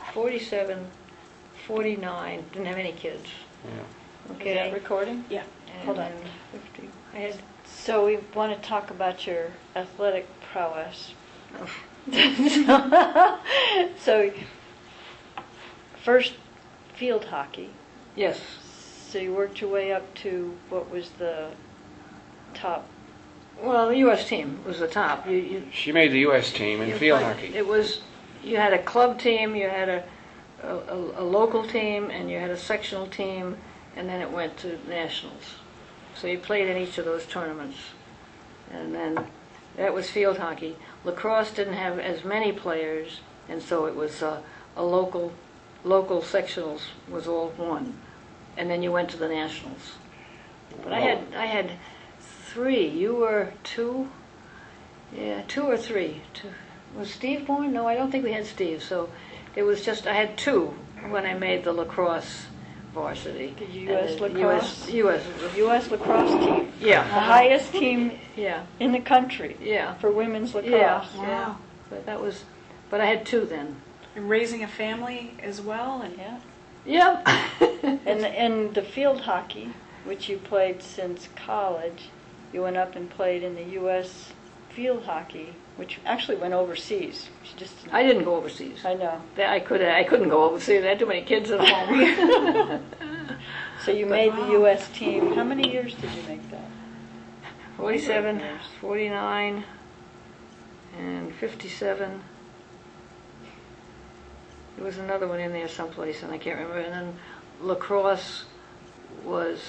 47, 49, didn't have any kids. Yeah. Okay. Is that recording? Yeah. And Hold on. 50. I had So we want to talk about your athletic prowess. So, first field hockey. yes. So you worked your way up to what was the top? Well, the U.S. team was the top. She made the U.S. team in You field played- hockey. It was, you had a club team, you had a local team, and you had a sectional team, and then it went to nationals. So you played in each of those tournaments. And then that was field hockey. Lacrosse didn't have as many players, and so it was a local sectionals was all one. And then you went to the nationals. But I had three. You were two? Yeah, 2 or 3. Was Steve born? No, I don't think we had Steve. So it was just, I had 2 when I made the lacrosse varsity. The U.S. And lacrosse? U.S. lacrosse team. Yeah. The highest team Yeah. in the country Yeah. for women's lacrosse. Yeah. Wow. But I had 2 then. And raising a family as well, and Yeah. Yeah. And the field hockey, which you played since college, you went up and played in the U.S. field hockey, which actually went overseas. You just I didn't go overseas. I know. I couldn't go overseas. I had too many kids at home. So you made the U.S. team. How many years did you make that? 47, 49, and 57. There was another one in there someplace, and I can't remember. And then lacrosse was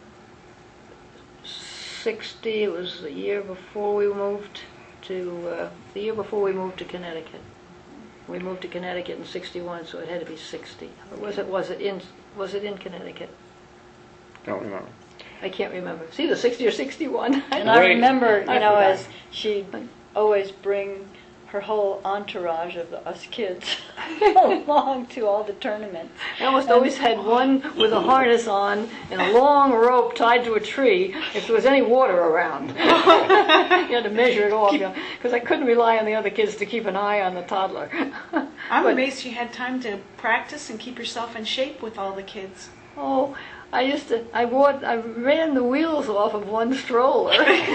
60. It was the year before we moved to Connecticut. We moved to Connecticut in 61, so it had to be 60. Or was it in Connecticut? Don't remember. I can't remember. It's either 60 or 61. And I remember, I forgot. as she'd always bring her whole entourage of us kids along to all the tournaments. I almost always had one with a harness on and a long rope tied to a tree if there was any water around. You had to measure it off, because I couldn't rely on the other kids to keep an eye on the toddler. I'm But- amazed you had time to practice and keep yourself in shape with all the kids. Oh, I ran the wheels off of one stroller.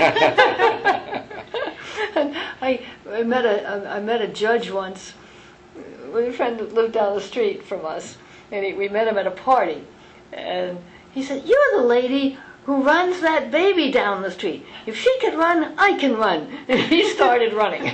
And I met a judge once with a friend that lived down the street from us, and we met him at a party, and he said, "You're the lady who runs that baby down the street. If she can run, I can run." And he started running.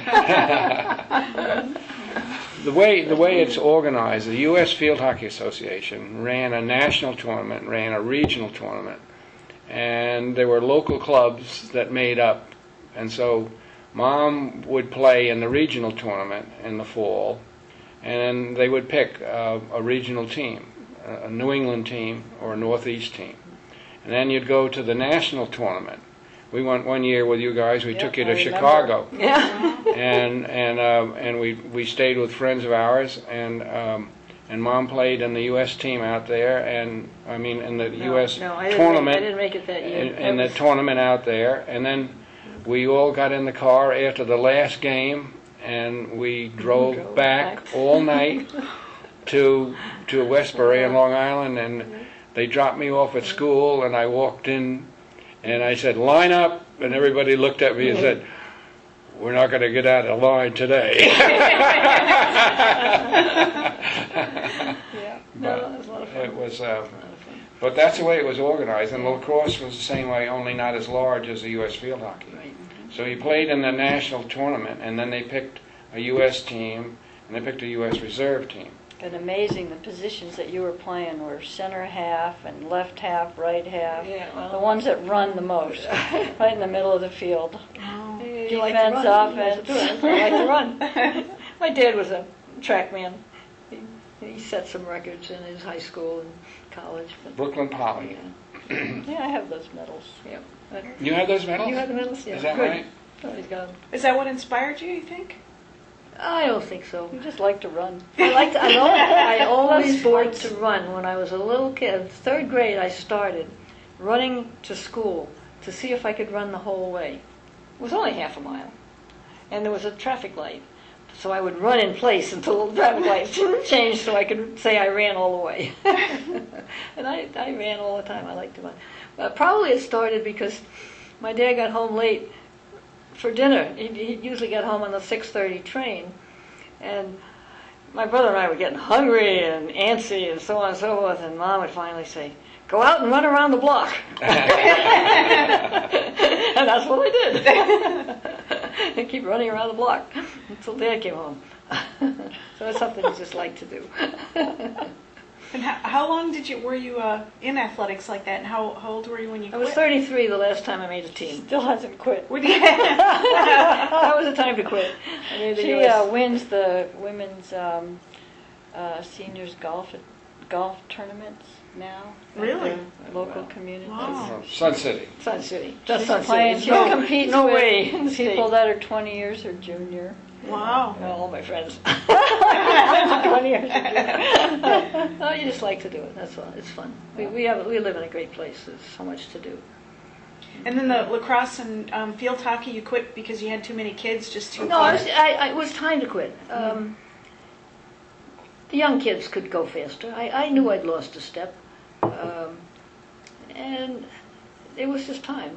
The way it's organized, the U.S. Field Hockey Association ran a national tournament, ran a regional tournament, and there were local clubs that made up. And so Mom would play in the regional tournament in the fall, and then they would pick a regional team, a New England team or a Northeast team. And then you'd go to the national tournament. We went one year with you guys. We took you to I remember. Chicago. Yeah. And we stayed with friends of ours, and Mom played in the U.S. team out there, and I mean in the U.S. I tournament. didn't make it that year. In the tournament out there, and then we all got in the car after the last game, and we drove back all night to Westbury in Long Island, and they dropped me off at school, and I walked in, and I said, "Line up," and everybody looked at me and said, "We're not going to get out of line today." Yeah. No, that was a lot of fun. It was, but that's the way it was organized, and lacrosse was the same way, only not as large as the U.S. field hockey. Right. So you played in the national tournament, and then they picked a U.S. team, and they picked a U.S. reserve team. And amazing, the positions that you were playing were center half and left half, right half. Yeah, well, The ones that run the most, right in the middle of the field. You like to Defense, run. offense. I like to run. My dad was a track man. He set some records in his high school and college. But, Brooklyn Poly. Yeah, I have those medals. yeah. But You had those medals? you had the medals? Yeah. Is that Good. right? Oh, he's got 'em. Is that what inspired you think? I don't think so. You just like to run. I always Love liked sports. to run. When I was a little kid, 3rd grade, I started running to school to see if I could run the whole way. It was only half a mile, and there was a traffic light. So I would run in place until the traffic lights changed so I could say I ran all the way. And I ran all the time. I liked to run. Probably it started because my dad got home late for dinner. He usually got home on the 6:30 train. And my brother and I were getting hungry and antsy and so on and so forth. And Mom would finally say, "Go out and run around the block." And that's what I did. And keep running around the block until Dad came home. So it's something you just like to do. And how long were you in athletics like that? And how old were you when you I quit? was 33 the last time I made a team. Still hasn't quit. That was the time to quit. I made the She US. wins the women's seniors golf tournaments now. at Really? the local community. Wow. Sun City. Sun City. Just She's Sun playing. City. She competes no with way in the people state. that are 20 years her junior. Wow. All my friends. 20 years. No, you just like to do it. That's all. It's fun. We live in a great place. There's so much to do. And then the lacrosse and field hockey, you quit because you had too many kids, just too No, far. it was time to quit. The young kids could go faster. I knew I'd lost a step, and it was just time.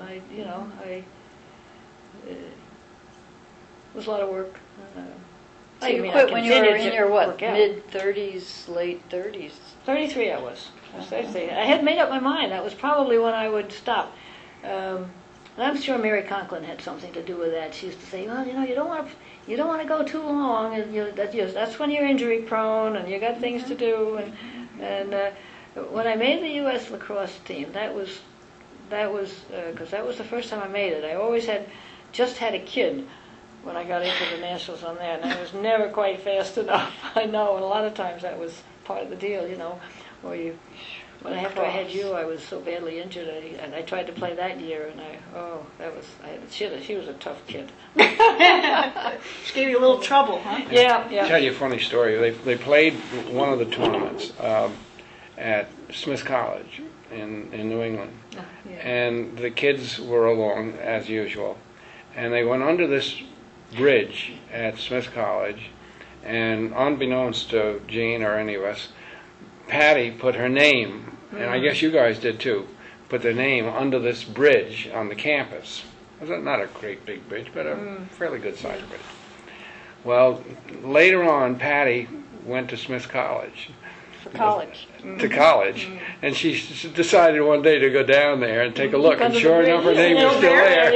It was a lot of work. So you quit when you were in your mid-30s, late 30s. 33 I was. I was 33. I had made up my mind. That was probably when I would stop. And I'm sure Mary Conklin had something to do with that. She used to say, well, you don't want to go too long, and that's when you're injury prone, and you got things to do. And when I made the U.S. lacrosse team, that was because that was the first time I made it. I always just had a kid when I got into the nationals on that, and I was never quite fast enough. I know, and a lot of times that was part of the deal, or after I had you, I was so badly injured, and I tried to play that year, and she was a tough kid. She gave you a little trouble, huh? Yeah. Tell you a funny story. They played one of the tournaments at Smith College in New England, Yeah. and the kids were along as usual, and they went under this bridge at Smith College, and unbeknownst to Gene or any of us, Patty put her name, and I guess you guys did too, put their name under this bridge on the campus. It was not a great big bridge, but a fairly good sized bridge. Well, later on, Patty went to Smith College. For college. And she decided one day to go down there and take a look, and sure enough, her name was still there.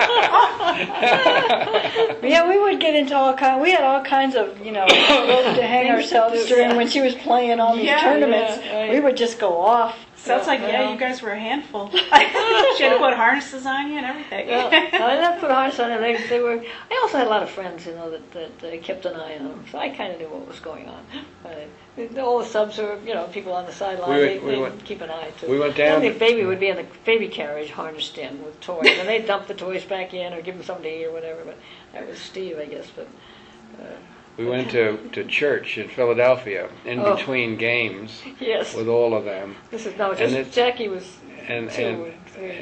Yeah, we would get into we had all kinds of, ropes to hang ourselves during when she was playing all these tournaments. Yeah, right. We would just go off. Sounds like, you guys were a handful. She had to put harnesses on you and everything. Well, I didn't have to put harness on them. They were. I also had a lot of friends, that kept an eye on them, so I kind of knew what was going on. All the subs were, people on the sideline. They'd keep an eye too. We went down. The baby would be in the baby carriage harnessed in with toys, and they'd dump the toys back in or give them something to eat or whatever. But that was Steve, I guess. But We went to church in Philadelphia in between games yes, with all of them. this is Jackie was And two.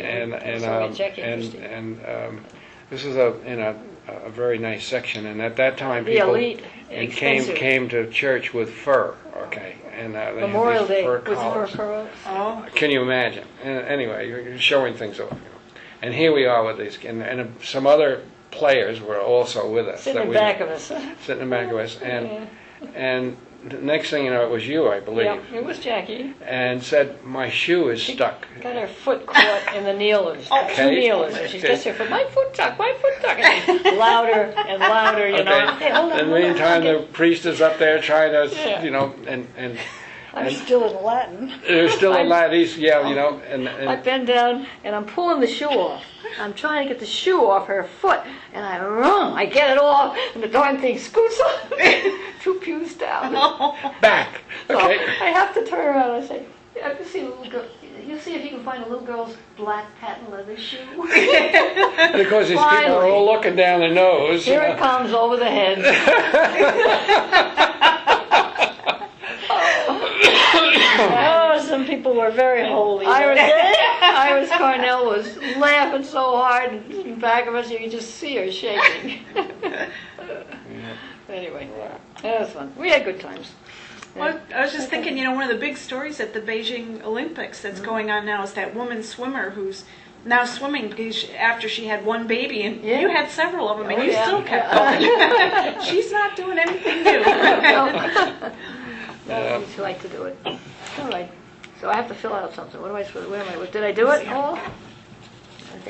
this is in a very nice section, and at that time The people elite, expensive. came to church with fur, okay, and they had Memorial these Day fur was collars. for Oh, Can you imagine? And anyway, you're showing things off, and here we are with these, and some other players were also with us. sitting that in we- back of us. Sitting in back of us, and the next thing you know, it was you, I believe. Yeah, it was Jackie. And said, my shoe is stuck. Got her foot caught in the kneelers. Okay. Two kneelers. And she's just her foot. My foot stuck. And louder and louder, Hey, hold on. In the meantime, Okay. the priest is up there trying to, Yeah. and I'm still in Latin. there's still a lad. He's and I bend down and I'm pulling the shoe off. I'm trying to get the shoe off her foot, and I get it off, and the darn thing scoots off 2 pews down. back. So Okay. I have to turn around and say, "You see a little girl? You see if you can find a little girl's black patent leather shoe." And of course, these people are Finally. all looking down their nose. Here it comes over the head. Oh, some people were very holy. Iris Cornell was laughing so hard in back of us, you could just see her shaking. Anyway. That was fun. We had good times. Well, I was just thinking, one of the big stories at the Beijing Olympics that's going on now is that woman swimmer who's now swimming because after she had one baby, and Yeah. you had several of them, and Oh, you yeah. still kept going. She's not doing anything new. No, we like to do it. All right. So I have to fill out something. What am I supposed to, where am I, did I do it all?